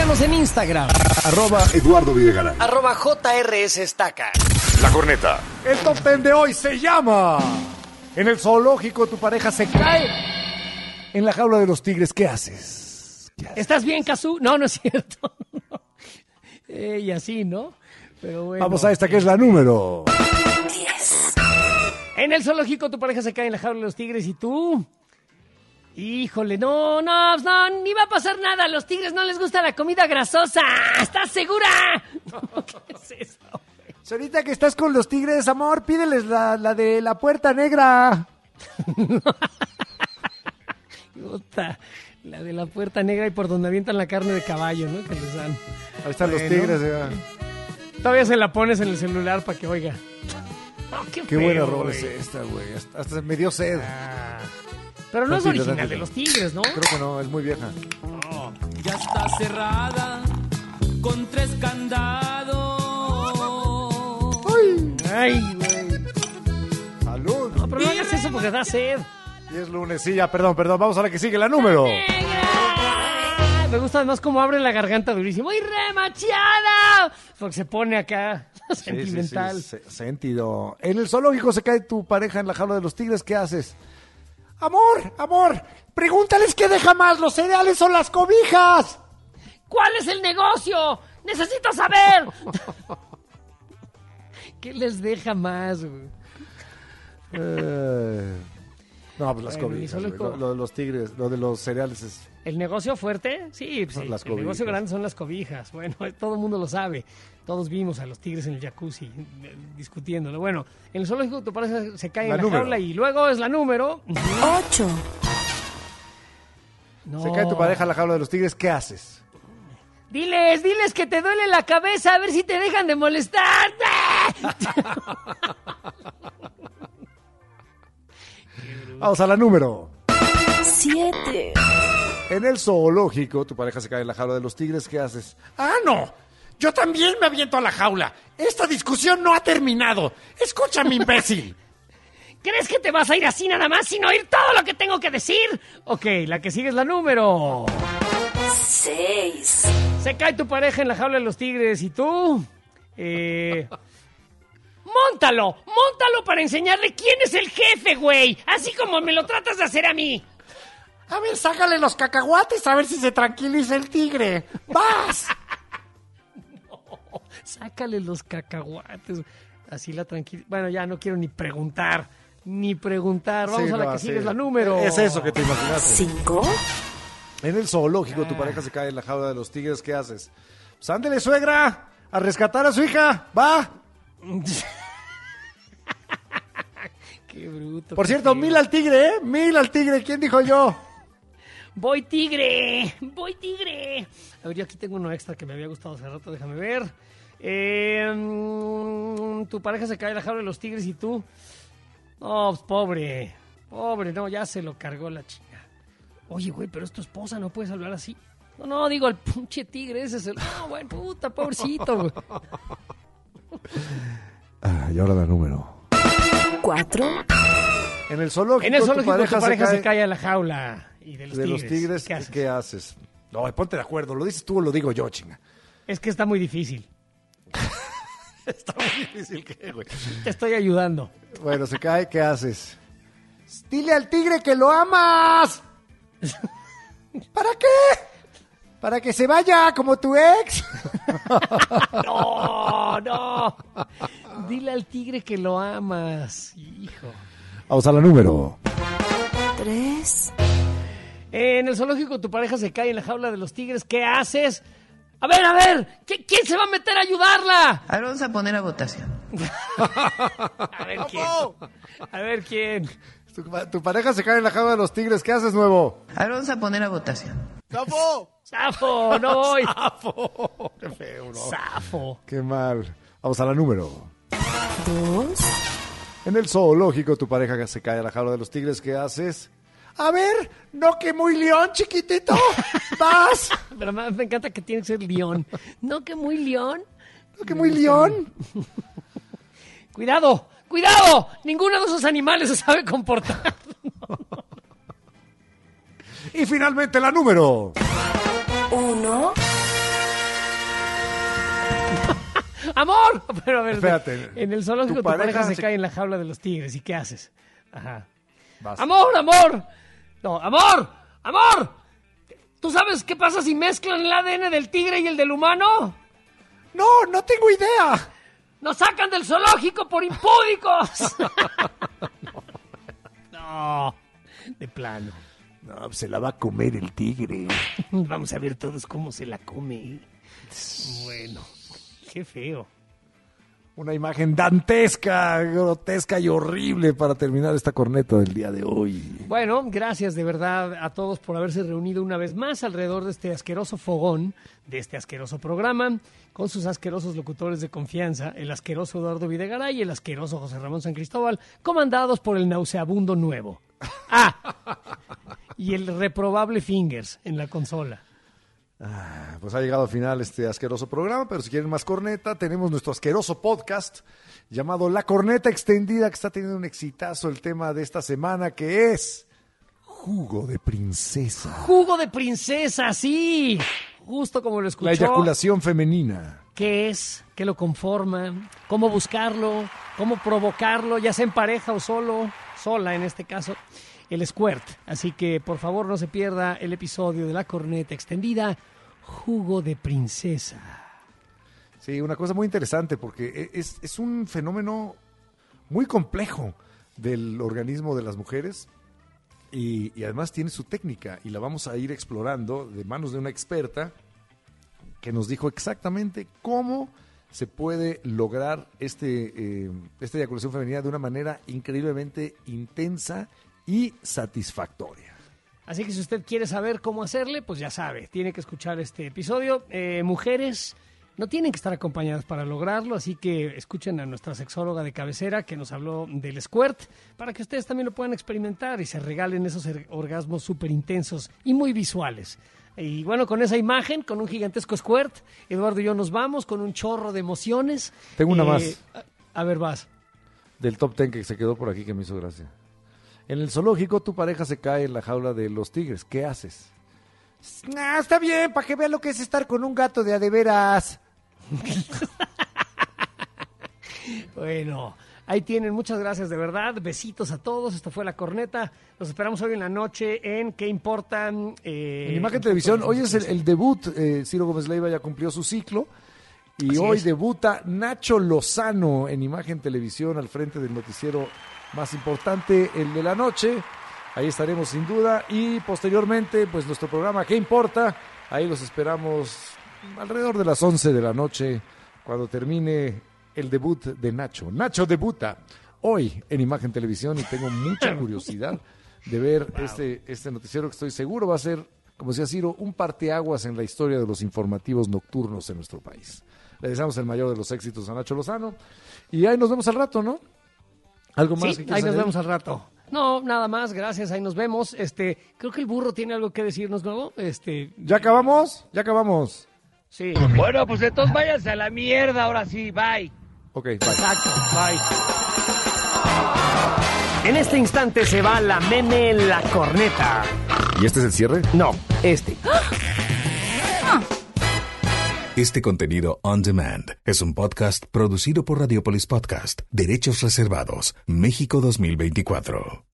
Síganos en Instagram. @Eduardo Videgaray. @JRS Estaca. La Corneta. El top 10 de hoy se llama... En el zoológico tu pareja se cae en la jaula de los tigres. ¿Qué haces? ¿Estás bien, Cazú? No, no es cierto. Y así, ¿no? Pero bueno. Vamos a esta que es la número 10. En el zoológico tu pareja se cae en la jaula de los tigres y tú... Híjole, no, ni va a pasar nada. A los tigres no les gusta la comida grasosa. ¿Estás segura? ¿Qué es eso? Ahorita que estás con los tigres, amor, pídeles la de la puerta negra. Puta, la de la puerta negra y por donde avientan la carne de caballo, ¿no? Que les dan. Ahí están los tigres. Ya. Todavía se la pones en el celular para que oiga. Oh, qué feo, buena güey. rola es esta, güey. Hasta me dio sed. Pero no es Tranquilo, original tranquilo. de los tigres, ¿no? Creo que no, es muy vieja. Ya está cerrada con 3 candados. Ay, güey. Salud. No, pero no hagas eso porque da sed. Y es lunes, sí, ya, perdón. Vamos a la que sigue, la número. Me gusta además cómo abre la garganta durísimo. ¡Ay, remachada! Porque se pone acá sentimental. Sí, sentido. En el zoológico se cae tu pareja en la jaula de los tigres. ¿Qué haces? Amor, pregúntales qué deja más, los cereales o las cobijas. ¿Cuál es el negocio? ¡Necesito saber! ¿Qué les deja más, güey? No, pues las Bueno, cobijas. y solo Lo de los tigres, lo de los cereales es... ¿El negocio fuerte? Sí, pues Son sí. las El negocio cobijas. grande son las cobijas. Bueno, todo el mundo lo sabe. Todos vimos a los tigres en el jacuzzi discutiéndolo. Bueno, en el zoológico tu pareja se cae La en la número. jaula y luego es la número... 8. No. Se cae tu pareja en la jaula de los tigres. ¿Qué haces? Diles que te duele la cabeza, a ver si te dejan de molestar. Vamos a la número. 7. En el zoológico tu pareja se cae en la jaula de los tigres. ¿Qué haces? ¡Ah, no! Yo también me aviento a la jaula. Esta discusión no ha terminado. Escúchame, imbécil. ¿Crees que te vas a ir así nada más sin oír todo lo que tengo que decir? Ok, la que sigue es la número 6. Se cae tu pareja en la jaula de los tigres y tú... Móntalo para enseñarle quién es el jefe, güey. Así como me lo tratas de hacer a mí. A ver, sácale los cacahuates a ver si se tranquiliza el tigre. ¡Vas! Sácale los cacahuates. Así la tranquila. Bueno, ya no quiero ni preguntar. Vamos Sí, a la no, que sí. sigue, es la número. Es eso que te imaginaste. 5. En el zoológico tu pareja se cae en la jaula de los tigres. ¿Qué haces? Pues ándele, suegra, a rescatar a su hija. Va. Qué bruto. Por qué cierto, feo. 1000 al tigre, ¿eh? 1000 al tigre. ¿Quién dijo yo? Voy tigre. A ver, yo aquí tengo uno extra que me había gustado hace rato, déjame ver. Tu pareja se cae en la jaula de los tigres y tú... Oh, pues, pobre, no, ya se lo cargó la chinga. Oye, güey, pero es tu esposa, no puedes hablar así. No, digo, el pinche tigre, ese es el... No, güey, puta, pobrecito, güey. Y ahora la número. 4. En el zoológico, En el zoológico tu pareja se cae cae en la jaula y de de los tigres. ¿Qué haces? ¿Qué haces? No, ponte de acuerdo. ¿Lo dices tú o lo digo yo, chinga? Es que está muy difícil. Está muy difícil que, güey. Te estoy ayudando. Bueno, se cae, ¿qué haces? Dile al tigre que lo amas. ¿Para qué? Para que se vaya como tu ex. No. Dile al tigre que lo amas, hijo. Vamos a la número. 3. En el zoológico tu pareja se cae en la jaula de los tigres. ¿Qué haces? A ver, ¿quién se va a meter a ayudarla? Ahora vamos a poner a votación. A ver quién. Tu pareja se cae en la jaula de los tigres. ¿Qué haces, nuevo? Ahora vamos a poner a votación. ¡Zafo! ¡No voy! Qué feo, ¿no? ¡Zafo! Qué mal. Vamos a la número. 2. En el zoológico tu pareja se cae en la jaula de los tigres. ¿Qué haces? A ver, no que muy león, chiquitito. Vas. Pero me encanta que tiene que ser león. ¿No que muy león? No que muy león. ¡Cuidado! Ninguno de esos animales se sabe comportar. Y finalmente la número. 1. ¡Amor! Pero a ver, Espérate. en el zoológico Tu tu pareja pareja se se- cae en la jaula de los tigres. ¿Y qué haces? Ajá. Vas. ¡Amor, amor! No, ¡amor! ¡Amor! ¿Tú sabes qué pasa si mezclan el ADN del tigre y el del humano? No tengo idea. ¡Nos sacan del zoológico por impúdicos! No, de plano. No, se la va a comer el tigre. Vamos a ver todos cómo se la come. Bueno, qué feo. Una imagen dantesca, grotesca y horrible para terminar esta corneta del día de hoy. Bueno, gracias de verdad a todos por haberse reunido una vez más alrededor de este asqueroso fogón, de este asqueroso programa, con sus asquerosos locutores de confianza, el asqueroso Eduardo Videgaray y el asqueroso José Ramón San Cristóbal, comandados por el nauseabundo nuevo. Y el reprobable Fingers en la consola. Pues ha llegado al final este asqueroso programa, pero si quieren más corneta, tenemos nuestro asqueroso podcast llamado La Corneta Extendida, que está teniendo un exitazo el tema de esta semana, que es jugo de princesa. Jugo de princesa, sí. Justo como lo escuchó. La eyaculación femenina. ¿Qué es? ¿Qué lo conforma? ¿Cómo buscarlo? ¿Cómo provocarlo? Ya sea en pareja o solo, sola en este caso, el squirt. Así que por favor no se pierda el episodio de La Corneta Extendida, Jugo de Princesa. Sí, una cosa muy interesante porque es un fenómeno muy complejo del organismo de las mujeres y además tiene su técnica y la vamos a ir explorando de manos de una experta que nos dijo exactamente cómo se puede lograr esta eyaculación femenina de una manera increíblemente intensa y satisfactoria. Así que si usted quiere saber cómo hacerle, pues ya sabe, tiene que escuchar este episodio. Mujeres no tienen que estar acompañadas para lograrlo, así que escuchen a nuestra sexóloga de cabecera que nos habló del squirt, para que ustedes también lo puedan experimentar y se regalen esos orgasmos súper intensos y muy visuales. Y bueno, con esa imagen, con un gigantesco squirt, Eduardo y yo nos vamos con un chorro de emociones. Tengo una más. A ver, vas. Del top 10 que se quedó por aquí que me hizo gracia. En el zoológico tu pareja se cae en la jaula de los tigres. ¿Qué haces? No, está bien, para que vea lo que es estar con un gato de a de veras. Bueno, ahí tienen. Muchas gracias de verdad. Besitos a todos. Esto fue La Corneta. Los esperamos hoy en la noche en ¿Qué importa? En Imagen Televisión, hoy es el debut. Ciro Gómez Leiva ya cumplió su ciclo. Y Así hoy es. debuta Nacho Lozano en Imagen Televisión al frente del noticiero más importante, el de la noche. Ahí estaremos sin duda. Y posteriormente, pues nuestro programa ¿Qué importa? Ahí los esperamos alrededor de las 11 de la noche, cuando termine el debut de Nacho. Nacho debuta hoy en Imagen Televisión y tengo mucha curiosidad de ver este noticiero que estoy seguro va a ser, como decía Ciro, un parteaguas en la historia de los informativos nocturnos en nuestro país. Le deseamos el mayor de los éxitos a Nacho Lozano y ahí nos vemos al rato, ¿no? ¿Algo más? Sí, que ahí quieras nos añadir? vemos al rato. No, nada más, gracias, ahí nos vemos. Creo que el burro tiene algo que decirnos nuevo. ¿Ya acabamos? Ya acabamos. Sí. Bueno, pues entonces váyanse a la mierda, ahora sí, bye. Ok, bye. Exacto, bye. En este instante se va la meme La Corneta. ¿Y este es el cierre? No, este. Este contenido on demand es un podcast producido por Radiopolis Podcast, Derechos Reservados, México 2024.